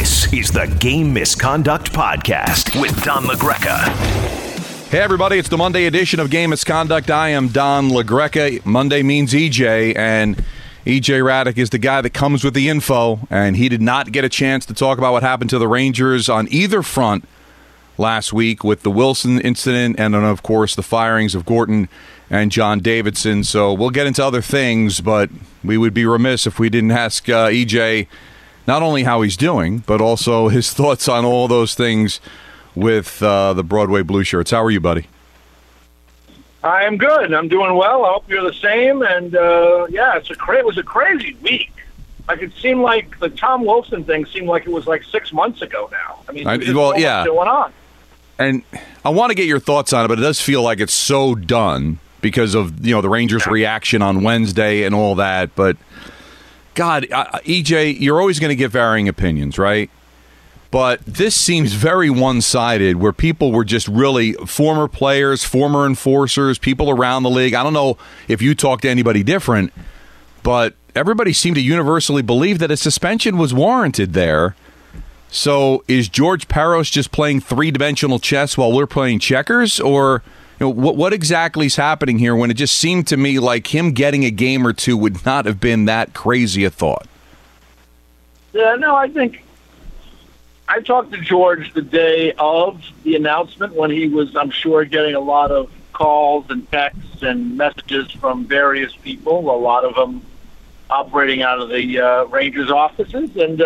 This is the Game Misconduct Podcast with Don LaGreca. Hey, everybody, it's the Monday edition of Game Misconduct. I am Don LaGreca. Monday means EJ, and EJ Radick is the guy that comes with the info, and he did not get a chance to talk about what happened to the Rangers on either front last week with the Wilson incident and then, of course, the firings of Gorton and John Davidson. So we'll get into other things, but we would be remiss if we didn't ask EJ not only how he's doing, but also his thoughts on all those things with the Broadway Blue Shirts. How are you, buddy? I am good. I'm doing well. I hope you're the same. And, it was a crazy week. Like, it seemed like the Tom Wilson thing seemed like it was like 6 months ago now. I mean, there's so much going on. And I want to get your thoughts on it, but it does feel like it's so done because of, the Rangers' reaction on Wednesday and all that. But, God, EJ, you're always going to get varying opinions, right? But this seems very one-sided, where people were just really former players, former enforcers, people around the league. I don't know if you talk to anybody different, but everybody seemed to universally believe that a suspension was warranted there. So is George Parros just playing three-dimensional chess while we're playing checkers? Or what exactly is happening here when it just seemed to me like him getting a game or two would not have been that crazy a thought? Yeah, no, I think I talked to George the day of the announcement when he was, I'm sure, getting a lot of calls and texts and messages from various people, a lot of them operating out of the Rangers offices. And,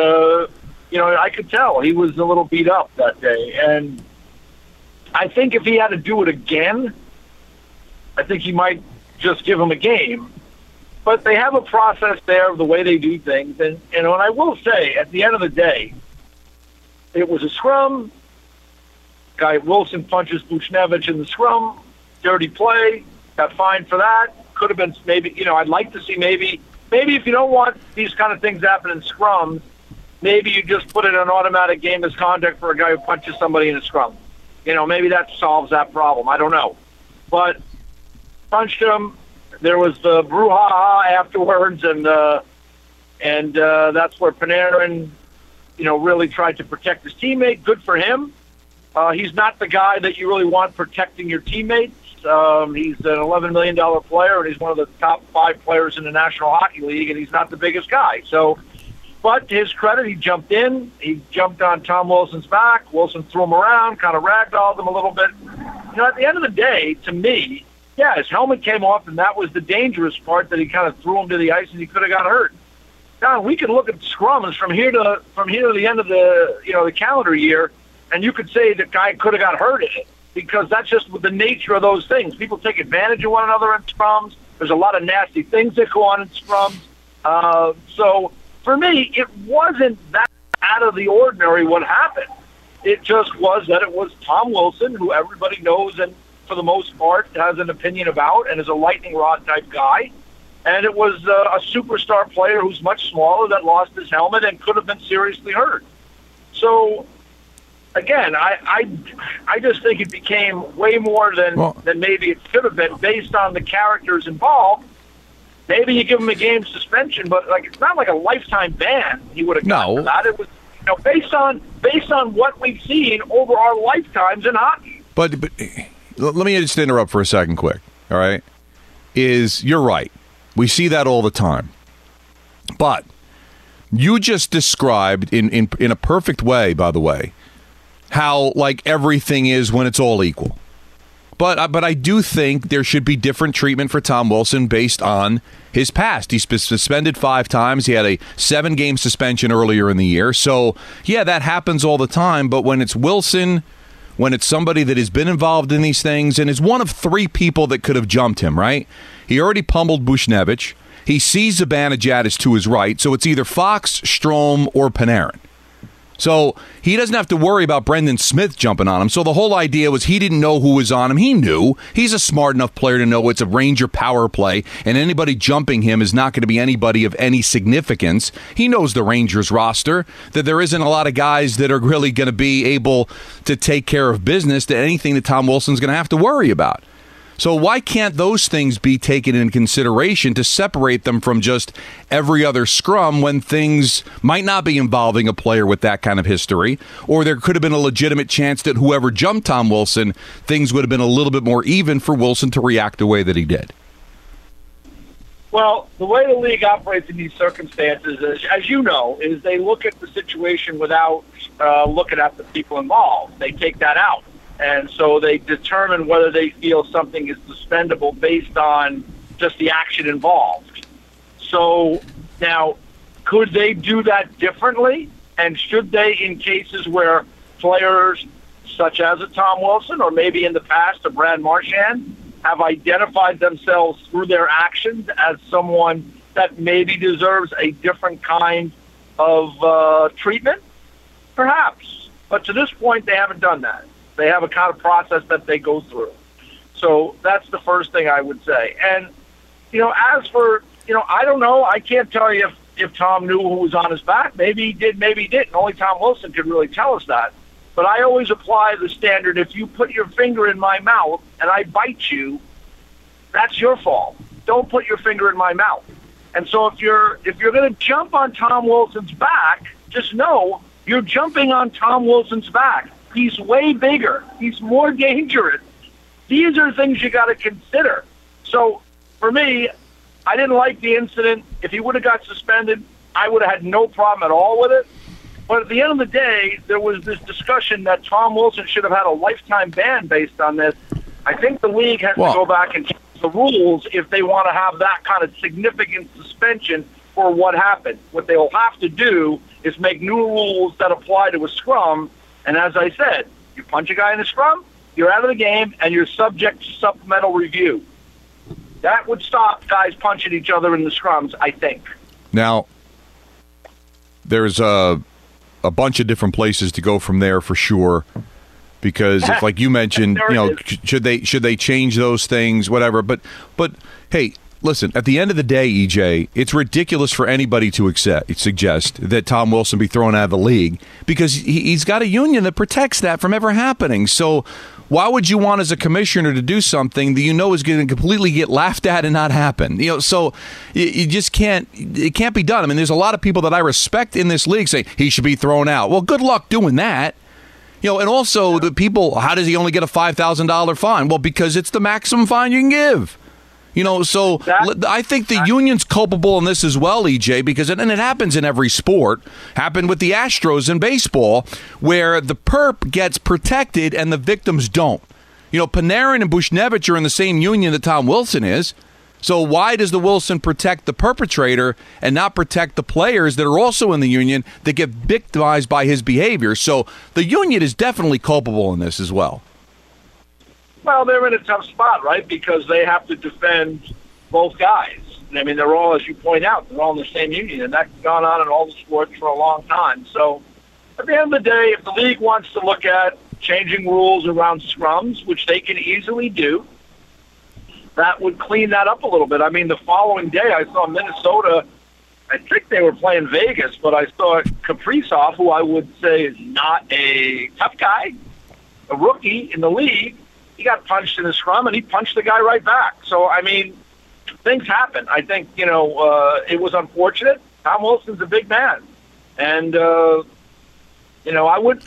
I could tell he was a little beat up that day. And I think if he had to do it again, I think he might just give him a game. But they have a process there of the way they do things. And I will say, at the end of the day, it was a scrum. Guy Wilson punches Buchnevich in the scrum. Dirty play. Got fined for that. Could have been maybe, I'd like to see maybe if you don't want these kind of things happen in scrums, maybe you just put in an automatic game misconduct for a guy who punches somebody in a scrum. Maybe that solves that problem. I don't know. But punched him. There was the brouhaha afterwards, and that's where Panarin, really tried to protect his teammate. Good for him. He's not the guy that you really want protecting your teammates. He's an $11 million player, and he's one of the top 5 players in the National Hockey League, and he's not the biggest guy. So, but to his credit, he jumped in. He jumped on Tom Wilson's back. Wilson threw him around, kind of ragdolled him a little bit. At the end of the day, to me, yeah, his helmet came off, and that was the dangerous part, that he kind of threw him to the ice, and he could have got hurt. Now, we can look at scrums from here to the end of the calendar year, and you could say the guy could have got hurt in it, because that's just the nature of those things. People take advantage of one another in scrums. There's a lot of nasty things that go on in scrums. So for me, it wasn't that out of the ordinary what happened. It just was that it was Tom Wilson, who everybody knows and for the most part has an opinion about and is a lightning rod type guy. And it was a superstar player who's much smaller that lost his helmet and could have been seriously hurt. So, again, I just think it became way more than maybe it should have been based on the characters involved. Maybe you give him a game suspension, but it's not like a lifetime ban he would have gotten for that. It was based on what we've seen over our lifetimes in hockey. But let me just interrupt for a second quick, all right? You're right. We see that all the time. But you just described in a perfect way, by the way, how everything is when it's all equal. But I do think there should be different treatment for Tom Wilson based on his past. He's been suspended 5 times. He had a 7-game suspension earlier in the year. So, yeah, that happens all the time. But when it's Wilson, when it's somebody that has been involved in these things and is one of 3 people that could have jumped him, right? He already pummeled Buchnevich. He sees Zibanejad is to his right. So it's either Fox, Strome, or Panarin. So he doesn't have to worry about Brendan Smith jumping on him. So the whole idea was he didn't know who was on him. He knew. He's a smart enough player to know it's a Ranger power play, and anybody jumping him is not going to be anybody of any significance. He knows the Rangers roster, that there isn't a lot of guys that are really going to be able to take care of business, to anything that Tom Wilson's going to have to worry about. So why can't those things be taken into consideration to separate them from just every other scrum when things might not be involving a player with that kind of history, or there could have been a legitimate chance that whoever jumped Tom Wilson, things would have been a little bit more even for Wilson to react the way that he did? Well, the way the league operates in these circumstances, is, as you know, is they look at the situation without looking at the people involved. They take that out. And so they determine whether they feel something is suspendable based on just the action involved. So now, could they do that differently? And should they, in cases where players such as a Tom Wilson or maybe in the past a Brad Marchand have identified themselves through their actions as someone that maybe deserves a different kind of treatment? Perhaps. But to this point, they haven't done that. They have a kind of process that they go through. So that's the first thing I would say. And, as for, I don't know. I can't tell you if Tom knew who was on his back. Maybe he did, maybe he didn't. Only Tom Wilson could really tell us that. But I always apply the standard, if you put your finger in my mouth and I bite you, that's your fault. Don't put your finger in my mouth. And so if you're going to jump on Tom Wilson's back, just know you're jumping on Tom Wilson's back. He's way bigger. He's more dangerous. These are things you got to consider. So for me, I didn't like the incident. If he would have got suspended, I would have had no problem at all with it. But at the end of the day, there was this discussion that Tom Wilson should have had a lifetime ban based on this. I think the league has to go back and change the rules if they want to have that kind of significant suspension for what happened. What they'll have to do is make new rules that apply to a scrum. And as I said, you punch a guy in a scrum, you're out of the game, and you're subject to supplemental review. That would stop guys punching each other in the scrums, I think. Now, there's a bunch of different places to go from there for sure, because if, like you mentioned, should they change those things, whatever. But hey, listen, at the end of the day, EJ, it's ridiculous for anybody to suggest that Tom Wilson be thrown out of the league, because he's got a union that protects that from ever happening. So why would you want, as a commissioner, to do something that you know is going to completely get laughed at and not happen? So you just can't. It can't be done. I mean, there's a lot of people that I respect in this league saying he should be thrown out. Well, good luck doing that. And also the people, how does he only get a $5,000 fine? Well, because it's the maximum fine you can give. So I think the union's culpable in this as well, EJ, because it happens in every sport. Happened with the Astros in baseball, where the perp gets protected and the victims don't. Panarin and Buchnevich are in the same union that Tom Wilson is. So why does the Wilson protect the perpetrator and not protect the players that are also in the union that get victimized by his behavior? So the union is definitely culpable in this as well. Well, they're in a tough spot, right? Because they have to defend both guys. I mean, they're all, as you point out, they're all in the same union, and that's gone on in all the sports for a long time. So at the end of the day, if the league wants to look at changing rules around scrums, which they can easily do, that would clean that up a little bit. I mean, the following day, I saw Minnesota, I think they were playing Vegas, but I saw Kaprizov, who I would say is not a tough guy, a rookie in the league. He got punched in the scrum, and he punched the guy right back. So, I mean, things happen. I think, it was unfortunate. Tom Wilson's a big man. And, I would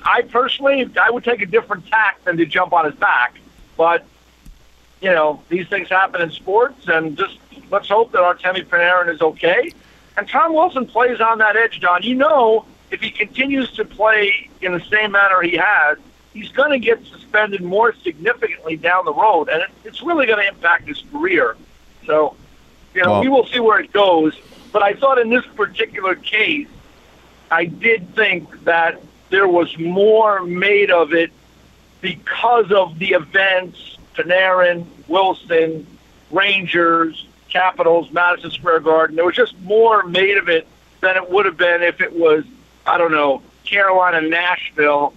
take a different tack than to jump on his back. But, these things happen in sports, and just let's hope that Artemi Panarin is okay. And Tom Wilson plays on that edge, Don. If he continues to play in the same manner he has, he's going to get suspended more significantly down the road, and it's really going to impact his career. So, we will see where it goes. But I thought in this particular case, I did think that there was more made of it because of the events, Panarin, Wilson, Rangers, Capitals, Madison Square Garden. There was just more made of it than it would have been if it was, I don't know, Carolina, Nashville,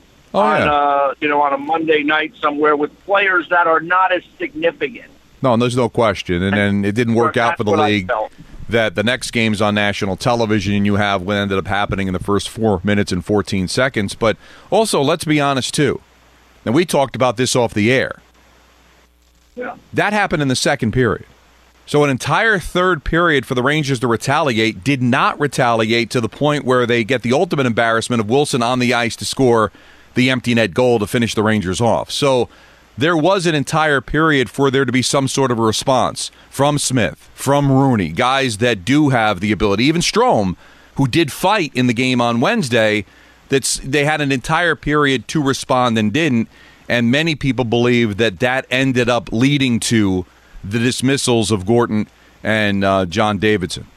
on a Monday night somewhere with players that are not as significant. No, and there's no question. And then it didn't work out for the league that the next game's on national television, and you have what ended up happening in the first 4 minutes and 14 seconds. But also, let's be honest, too. And we talked about this off the air. Yeah. That happened in the second period. So an entire third period for the Rangers to retaliate did not retaliate to the point where they get the ultimate embarrassment of Wilson on the ice to score the empty net goal to finish the Rangers off. So there was an entire period for there to be some sort of a response from Smith, from Rooney, guys that do have the ability, even Strome, who did fight in the game on Wednesday, they had an entire period to respond and didn't, and many people believe that ended up leading to the dismissals of Gorton and John Davidson.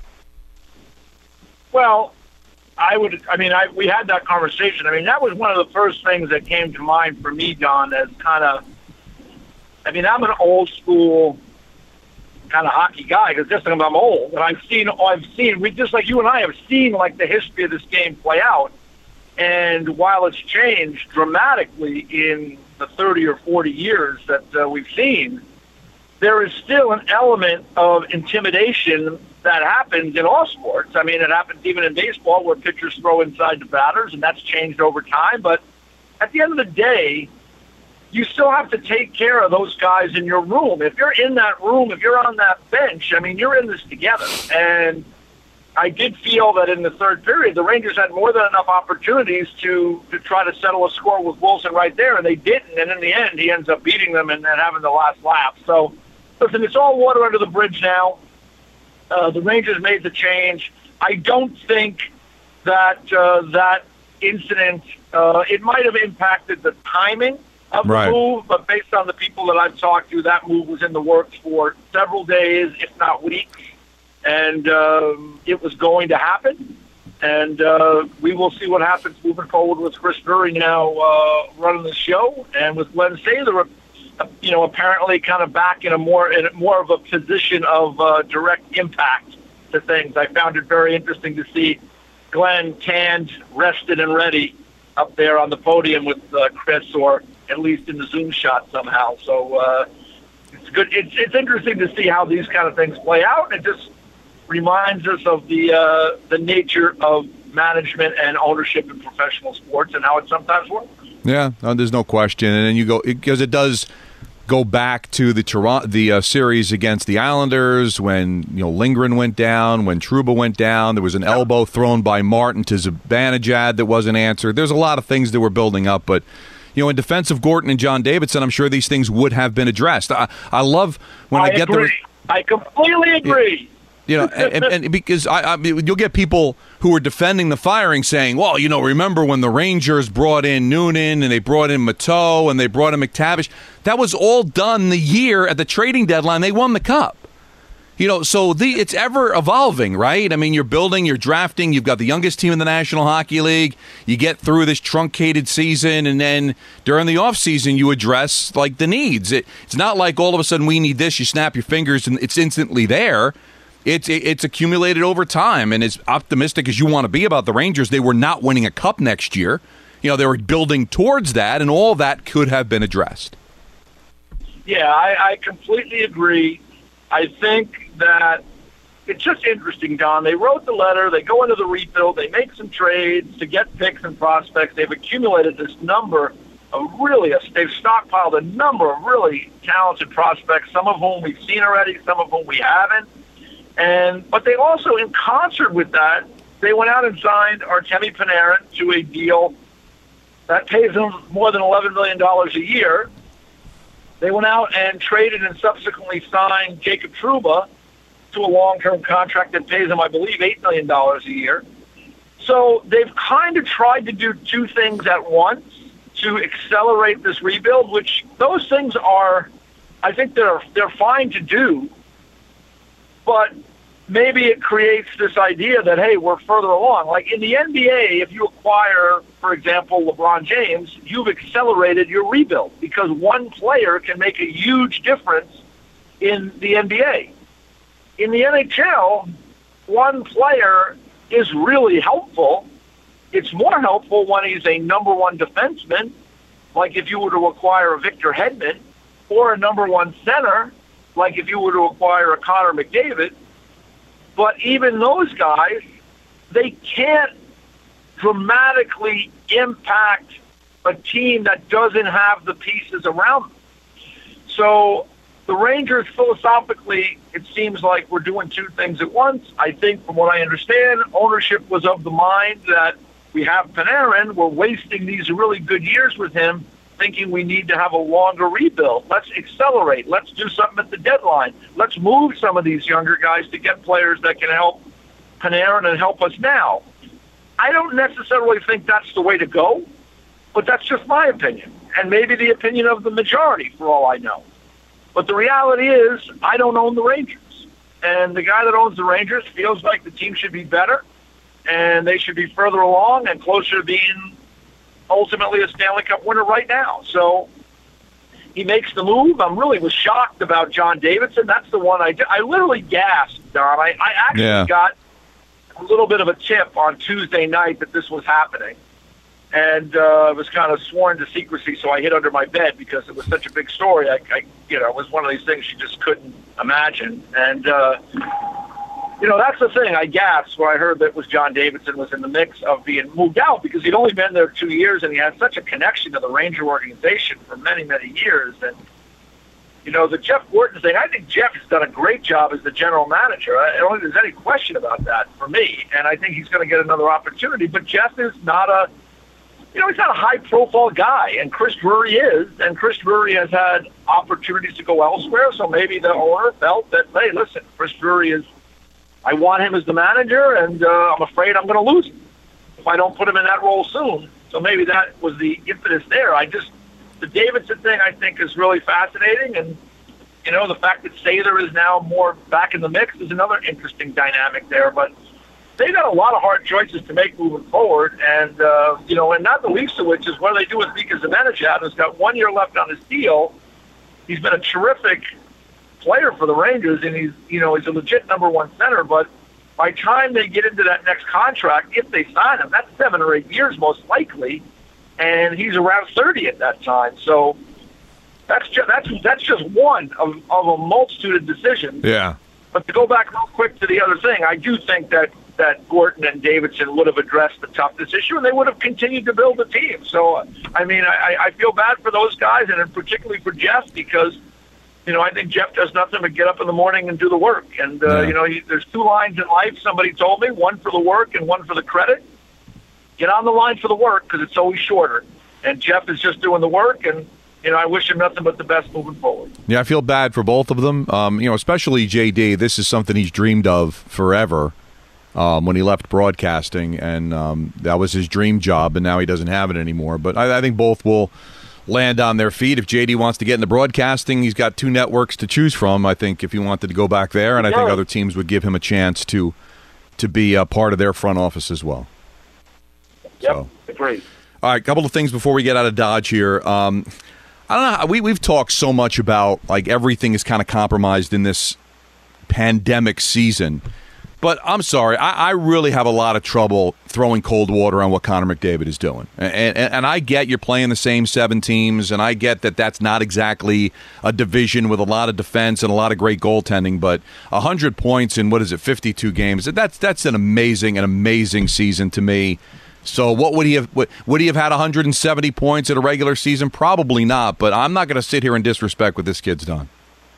Well, we had that conversation. I mean, that was one of the first things that came to mind for me, John, as kind of, I'm an old school kind of hockey guy because just I'm old, and I've seen, we just like you and I have seen like the history of this game play out. And while it's changed dramatically in the 30 or 40 years that we've seen, there is still an element of intimidation that happens in all sports. I mean, it happens even in baseball where pitchers throw inside the batters, and that's changed over time. But at the end of the day, you still have to take care of those guys in your room. If you're in that room, if you're on that bench, I mean, you're in this together. And I did feel that in the third period, the Rangers had more than enough opportunities to try to settle a score with Wilson right there, and they didn't. And in the end, he ends up beating them and having the last lap. So, listen, it's all water under the bridge now. The Rangers made the change. I don't think that that incident, it might have impacted the timing of the move, but based on the people that I've talked to, that move was in the works for several days, if not weeks, and it was going to happen. And we will see what happens moving forward with Chris Drury now running the show, and with Glenn Sather, apparently kind of back in more of a position of direct impact to things. I found it very interesting to see Glenn tanned, rested, and ready up there on the podium with Chris, or at least in the Zoom shot somehow. So it's good. It's interesting to see how these kind of things play out. It just reminds us of the nature of management and ownership in professional sports and how it sometimes works. Yeah, there's no question. And then you go, because it does go back to the series against the Islanders when Lindgren went down, when Trouba went down. There was an elbow thrown by Martin to Zibanejad that wasn't answered. There's a lot of things that were building up, but in defense of Gorton and John Davidson, I'm sure these things would have been addressed. I love when I get agree. I completely agree. And because you'll get people who are defending the firing saying, well, remember when the Rangers brought in Noonan and they brought in Mateau and they brought in McTavish? That was all done the year at the trading deadline. They won the Cup. So it's ever evolving, right? I mean, you're building, you're drafting, you've got the youngest team in the National Hockey League. You get through this truncated season, and then during the offseason, you address the needs. It's not like all of a sudden we need this, you snap your fingers, and it's instantly there. It's accumulated over time, and as optimistic as you want to be about the Rangers, they were not winning a cup next year. They were building towards that, and all that could have been addressed. Yeah, I completely agree. I think that it's just interesting, Don. They wrote the letter. They go into the rebuild. They make some trades to get picks and prospects. They've accumulated this number of they've stockpiled a number of really talented prospects, some of whom we've seen already, some of whom we haven't. But they also, in concert with that, they went out and signed Artemi Panarin to a deal that pays him more than $11 million a year. They went out and traded and subsequently signed Jacob Trouba to a long-term contract that pays him, I believe, $8 million a year. So they've kind of tried to do two things at once to accelerate this rebuild, which those things are, I think they're fine to do. But maybe it creates this idea that, hey, we're further along. Like in the NBA, if you acquire, for example, LeBron James, you've accelerated your rebuild because one player can make a huge difference in the NBA. In the NHL, one player is really helpful. It's more helpful when he's a number one defenseman, like if you were to acquire a Victor Hedman, or a number one center, like if you were to acquire a Connor McDavid. But even those guys, they can't dramatically impact a team that doesn't have the pieces around them. So the Rangers, philosophically, it seems like we're doing two things at once. I think, from what I understand, ownership was of the mind that we have Panarin. We're wasting these really good years with him, thinking we need to have a longer rebuild. Let's accelerate. Let's do something at the deadline. Let's move some of these younger guys to get players that can help Panarin and help us now. I don't necessarily think that's the way to go, but that's just my opinion, and maybe the opinion of the majority, for all I know. But the reality is, I don't own the Rangers, and the guy that owns the Rangers feels like the team should be better, and they should be further along and closer to being ultimately a Stanley Cup winner right now. So he makes the move. Was shocked about John Davidson. That's the one I literally gasped, Don. I actually got a little bit of a tip on Tuesday night that this was happening, and it was kind of sworn to secrecy, so I hid under my bed because it was such a big story. It was one of these things you just couldn't imagine. And that's the thing. I gasped when I heard that John Davidson was in the mix of being moved out, because he'd only been there 2 years and he had such a connection to the Ranger organization for many, many years. And the Jeff Gorton thing, I think Jeff has done a great job as the general manager. I don't think there's any question about that for me, and I think he's going to get another opportunity. But Jeff is not he's not a high-profile guy, and Chris Drury is, and Chris Drury has had opportunities to go elsewhere, so maybe the owner felt that, hey, listen, Chris Drury I want him as the manager, and I'm afraid I'm going to lose him if I don't put him in that role soon. So maybe that was the impetus there. The Davidson thing, I think, is really fascinating, and the fact that Sather is now more back in the mix is another interesting dynamic there. But they've got a lot of hard choices to make moving forward, and and not the least of which is what do they do with Mika Zibanejad, who's got 1 year left on his deal. He's been a terrific player for the Rangers, and he's a legit number one center. But by the time they get into that next contract, if they sign him, that's 7 or 8 years most likely. And he's around 30 at that time, so that's just one of a multitude of decisions. Yeah. But to go back real quick to the other thing, I do think that Gorton and Davidson would have addressed the toughness issue, and they would have continued to build the team. So, I feel bad for those guys, and particularly for Jeff, because I think Jeff does nothing but get up in the morning and do the work. And there's 2 lines in life. Somebody told me, one for the work and one for the credit. Get on the line for the work, because it's always shorter. And Jeff is just doing the work, and I wish him nothing but the best moving forward. Yeah, I feel bad for both of them. Especially JD. This is something he's dreamed of forever. When he left broadcasting, and that was his dream job, and now he doesn't have it anymore. But I think both will land on their feet. If JD wants to get into broadcasting, he's got 2 networks to choose from. I think if he wanted to go back there, and I think other teams would give him a chance to be a part of their front office as well. Yep, so. Agreed. All right, a couple of things before we get out of Dodge here. I don't know. We've talked so much about everything is kind of compromised in this pandemic season. But I'm sorry, I really have a lot of trouble throwing cold water on what Connor McDavid is doing. And I get you're playing the same 7 teams, and I get that that's not exactly a division with a lot of defense and a lot of great goaltending, but 100 points in, 52 games, that's an amazing season to me. So what would he have had 170 points in a regular season? Probably not, but I'm not going to sit here and disrespect what this kid's done.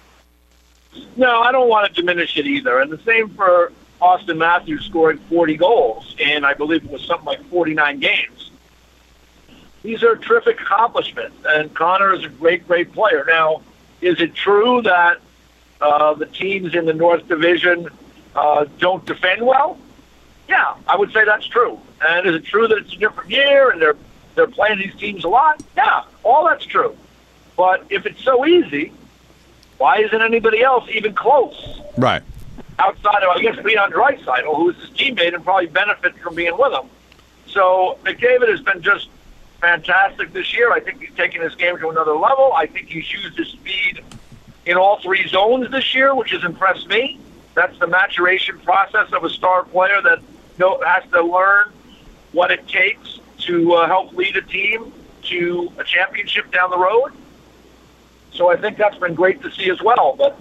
No, I don't want to diminish it either. And the same for Austin Matthews, scoring 40 goals in, I believe it was something like 49 games. These are terrific accomplishments, and Connor is a great, great player. Now, is it true that the teams in the North Division don't defend well? Yeah, I would say that's true. And is it true that it's a different year and they're playing these teams a lot? Yeah, all that's true. But if it's so easy, why isn't anybody else even close? Right. Outside of, I guess, Leon Draisaitl, who is his teammate and probably benefit from being with him. So McDavid has been just fantastic this year. I think he's taken his game to another level. I think he's used his speed in all 3 zones this year, which has impressed me. That's the maturation process of a star player that has to learn what it takes to help lead a team to a championship down the road. So I think that's been great to see as well. But,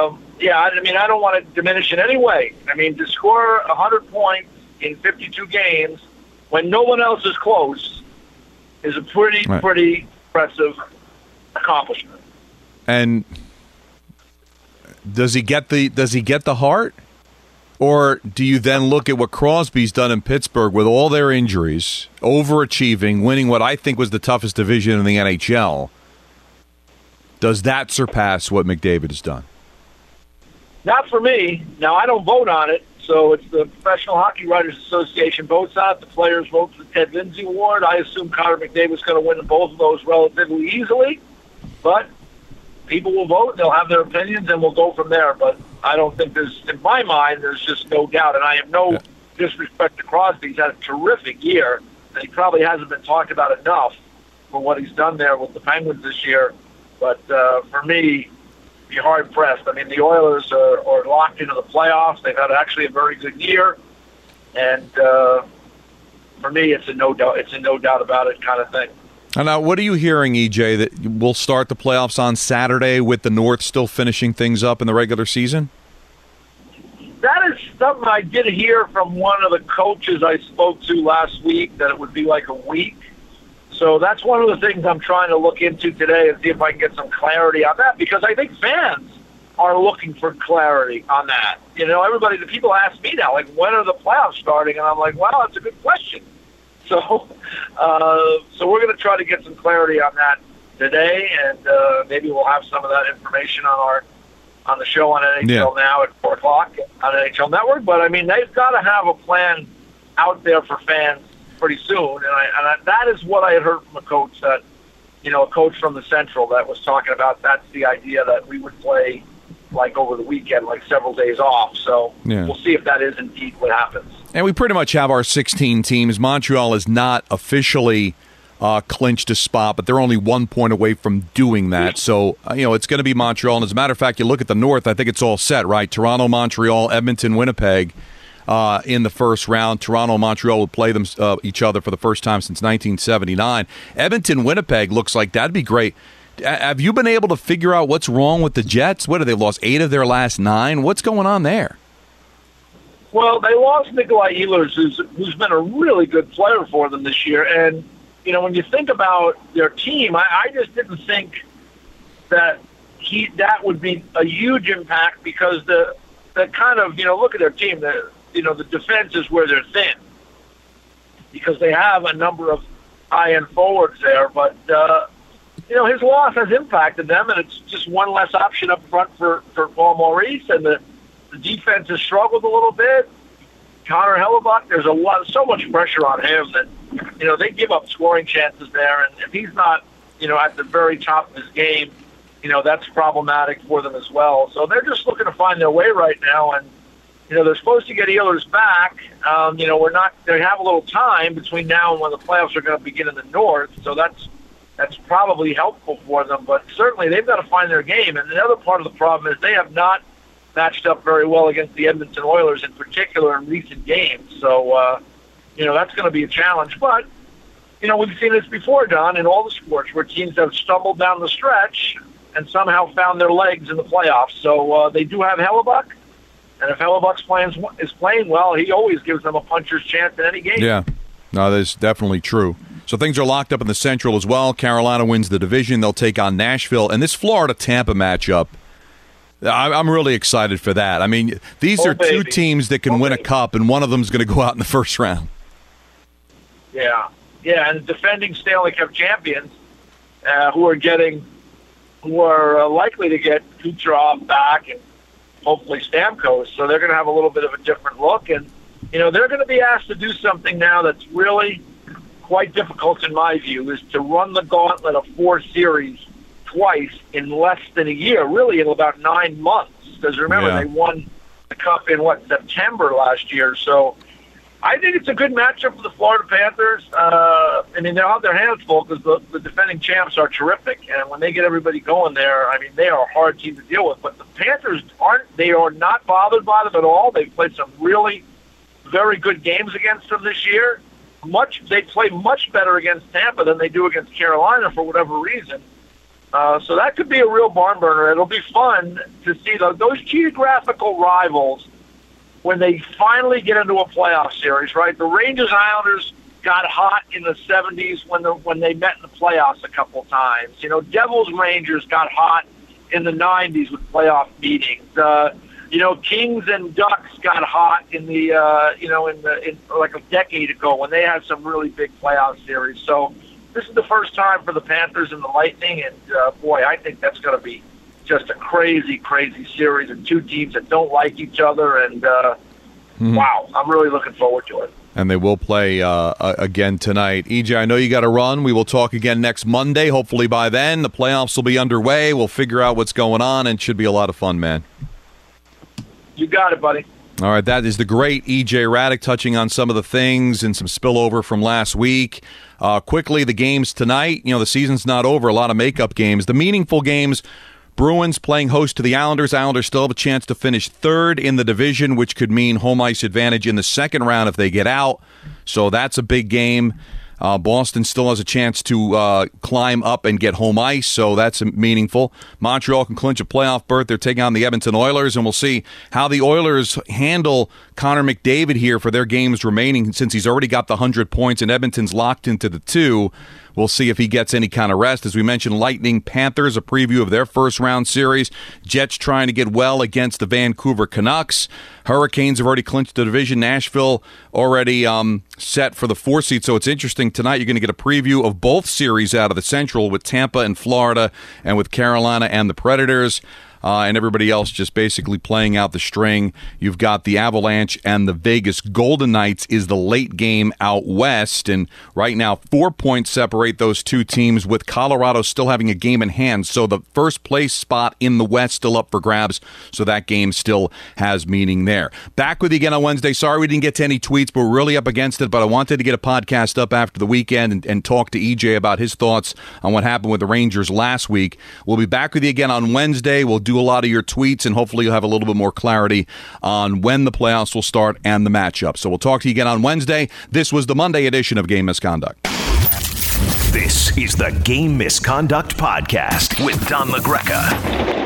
I don't want to diminish in any way. To score 100 points in 52 games when no one else is close is a pretty impressive accomplishment. And Does he get the heart? Or do you then look at what Crosby's done in Pittsburgh with all their injuries, overachieving, winning what I think was the toughest division in the NHL? Does that surpass what McDavid has done? Not for me. Now, I don't vote on it, so it's the Professional Hockey Writers Association votes on it. The players vote for the Ted Lindsay Award. I assume Connor McDavid's going to win both of those relatively easily, but people will vote. They'll have their opinions, and we'll go from there. But I don't think in my mind, there's just no doubt. And I have no disrespect to Crosby. He's had a terrific year, and he probably hasn't been talked about enough for what he's done there with the Penguins this year. But for me, be hard pressed. I mean, the Oilers are locked into the playoffs. They've had actually a very good year, and for me, it's a no doubt about it kind of thing. And now, what are you hearing, EJ, that we'll start the playoffs on Saturday with the North still finishing things up in the regular season? That is something I did hear from one of the coaches I spoke to last week, that it would be like a week. So that's one of the things I'm trying to look into today and see if I can get some clarity on that, because I think fans are looking for clarity on that. You know, the people ask me now, like, when are the playoffs starting? And I'm like, well, that's a good question. So we're going to try to get some clarity on that today, and maybe we'll have some of that information on the show on NHL Now at 4 o'clock on NHL Network. But, I mean, they've got to have a plan out there for fans pretty soon, and that is what I had heard from a coach a coach from the Central that was talking about. That's the idea, that we would play like over the weekend, like several days off. So we'll see if that is indeed what happens. And we pretty much have our 16 teams. Montreal is not officially clinched a spot, but they're only 1 point away from doing that. So, it's going to be Montreal. And as a matter of fact, you look at the North, I think it's all set, right? Toronto, Montreal, Edmonton, Winnipeg in the first round. Toronto and Montreal will play them each other for the first time since 1979. Edmonton, Winnipeg looks like that'd be great. Have you been able to figure out what's wrong with the Jets? What, have they lost 8 of their last 9? What's going on there? Well, they lost Nikolai Ehlers, who's been a really good player for them this year. And, when you think about their team, I just didn't think that that would be a huge impact, because the kind of, look at their team, the defense is where they're thin, because they have a number of high-end forwards there. But, his loss has impacted them, and it's just one less option up front for Paul Maurice, and the defense has struggled a little bit. Connor Hellebuyck, there's so much pressure on him that, they give up scoring chances there, and if he's not, at the very top of his game, that's problematic for them as well. So they're just looking to find their way right now, and, they're supposed to get Ehlers back. They have a little time between now and when the playoffs are going to begin in the North, so that's probably helpful for them, but certainly they've got to find their game. And the other part of the problem is they have not matched up very well against the Edmonton Oilers in particular in recent games. So, that's going to be a challenge. But, we've seen this before, Don, in all the sports where teams have stumbled down the stretch and somehow found their legs in the playoffs. So they do have Hellebuyck, and if Hellebuyck is playing well, he always gives them a puncher's chance in any game. Yeah, no, that's definitely true. So things are locked up in the Central as well. Carolina wins the division. They'll take on Nashville. And this Florida-Tampa matchup, I'm really excited for that. I mean, these are two teams that can win a cup, and one of them is going to go out in the first round. Yeah, and defending Stanley Cup champions who are likely to get Kucherov back and hopefully Stamkos. So they're going to have a little bit of a different look. And, they're going to be asked to do something now that's really quite difficult in my view, is to run the gauntlet of 4 series twice in less than a year, really in about 9 months. Because remember, they won the Cup in, September last year. So I think it's a good matchup for the Florida Panthers. They'll have their hands full because the defending champs are terrific. And when they get everybody going there, they are a hard team to deal with. But the Panthers are not bothered by them at all. They've played some really very good games against them this year. They play much better against Tampa than they do against Carolina for whatever reason. So that could be a real barn burner. It'll be fun to see those geographical rivals when they finally get into a playoff series, right? The Rangers and Islanders got hot in the 70s when they met in the playoffs a couple times. Devils Rangers got hot in the 90s with playoff meetings. Kings and Ducks got hot in the in like a decade ago when they had some really big playoff series. So this is the first time for the Panthers and the Lightning, and boy, I think that's going to be just a crazy, crazy series of two teams that don't like each other, and wow, I'm really looking forward to it. And they will play again tonight. EJ, I know you got to run. We will talk again next Monday. Hopefully by then the playoffs will be underway. We'll figure out what's going on, and it should be a lot of fun, man. You got it, buddy. All right, that is the great EJ Hradek touching on some of the things and some spillover from last week. Quickly, the games tonight. The season's not over. A lot of makeup games. The meaningful games, Bruins playing host to the Islanders. Islanders still have a chance to finish third in the division, which could mean home ice advantage in the second round if they get out. So that's a big game. Boston still has a chance to climb up and get home ice, so that's meaningful. Montreal can clinch a playoff berth. They're taking on the Edmonton Oilers, and we'll see how the Oilers handle Connor McDavid here for their games remaining, since he's already got the 100 points and Edmonton's locked into the 2. We'll see if he gets any kind of rest. As we mentioned, Lightning Panthers, a preview of their first-round series. Jets trying to get well against the Vancouver Canucks. Hurricanes have already clinched the division. Nashville already set for the 4 seed. So it's interesting. Tonight you're going to get a preview of both series out of the Central with Tampa and Florida and with Carolina and the Predators. And everybody else just basically playing out the string. You've got the Avalanche and the Vegas Golden Knights is the late game out west. And right now, 4 points separate those two teams, with Colorado still having a game in hand. So the first place spot in the West still up for grabs. So that game still has meaning there. Back with you again on Wednesday. Sorry we didn't get to any tweets, but we're really up against it. But I wanted to get a podcast up after the weekend and talk to EJ about his thoughts on what happened with the Rangers last week. We'll be back with you again on Wednesday. We'll do a lot of your tweets, and hopefully you'll have a little bit more clarity on when the playoffs will start and the matchup. So we'll talk to you again on Wednesday. This was the Monday edition of Game Misconduct. This is the Game Misconduct Podcast with Don LaGreca.